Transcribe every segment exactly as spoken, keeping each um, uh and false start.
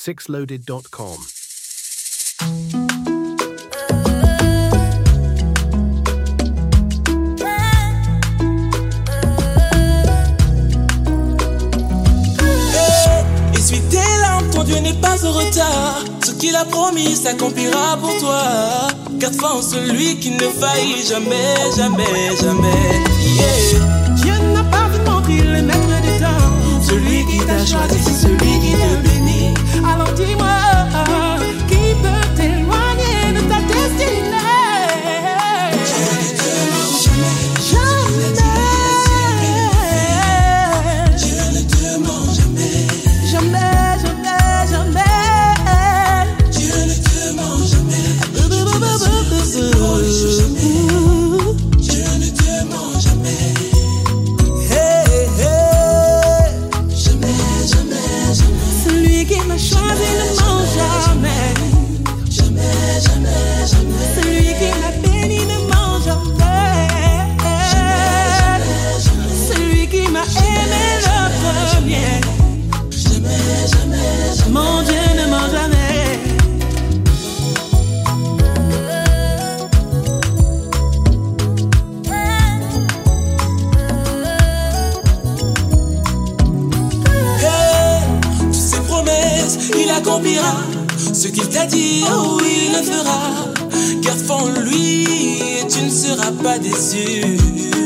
six loaded dot com. Essuie tes larmes, ton Dieu n'est pas en retard. Ce qu'il a promis s'accomplira pour toi. Garde foi en celui qui ne faillit jamais, jamais, jamais. Yeah. Dieu n'a pas vu mentir, le maître du temps. Celui qui t'a choisi, c'est celui qui te bénit. Alors dis-moi, qui peut t'éloigner de ta destinée? Dieu ne te ment jamais. Jamais. Dieu ne te ment jamais. Jamais, jamais, jamais. Dieu ne te ment jamais. Dieu ne te ment jamais. Hey, hey. Jamais, jamais, jamais. Celui qui m'a choisi ne ment jamais. Jamais, jamais, jamais. Celui qui m'a béni ne ment jamais. Celui qui m'a aimé le premier. Jamais, jamais, jamais. Mon Dieu ne ment jamais. Hey, toutes ses promesses, il accomplira. Ce qu'il t'a dit, oh oui, il le fera. Garde foi en lui et tu ne seras pas déçu.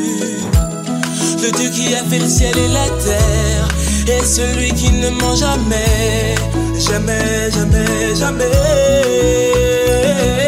Le Dieu qui a fait le ciel et la terre est celui qui ne ment jamais. Jamais, jamais, jamais.